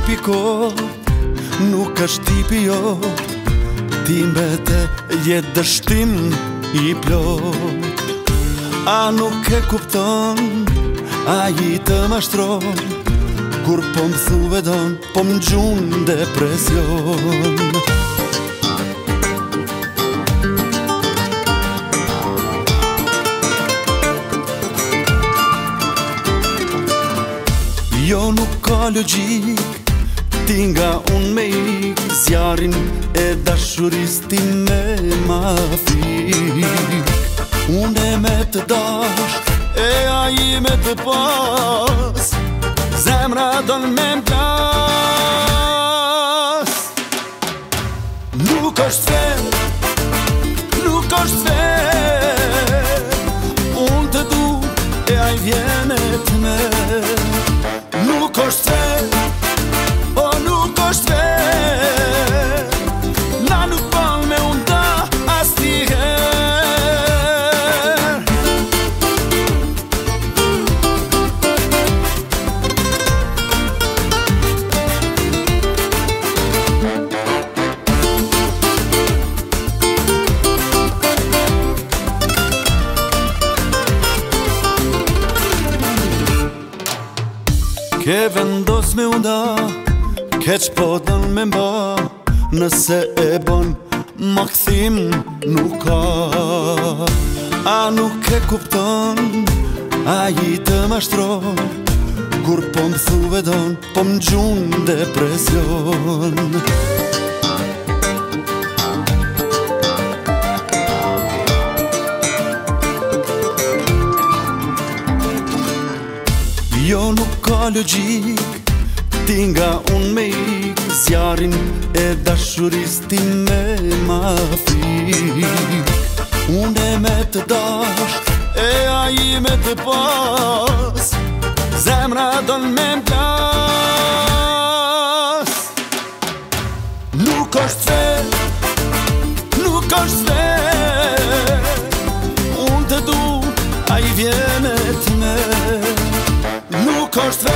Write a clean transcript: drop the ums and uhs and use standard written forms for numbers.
tipi kot, nuk është tipi jot. Ti mbete jetë dështim i plot. A nuk e kupton, a i të mashtron, kur po më thuve don, po më gjun depresion. Jo nuk ka logjik, ti nga unë me ik, zjarin e dashuris ti me ma fik. Unë e me të dash, e a i me të pas, zemra don me m'plas. Nuk është fer, nuk është fer, unë të du, e a i vjene të merë. Nuk është fer, o nuk është fer, na nuk pal me unë da as t'i her. Ke vendos me unda, keq po don me mba, nëse e bon, ma këthim nuk ka. A nuk e kupton, a i të mashtron, kur po më thuve don, po më gjun depresion. Jo nuk ka logjik, ti nga unë me ik, zjarin e dashuris ti me ma fik. Unë e me të dash, e a i me të pas, zemra don me m'plas. Nuk është fer, nuk është fer, unë të du, a i vjene të merë. Nuk është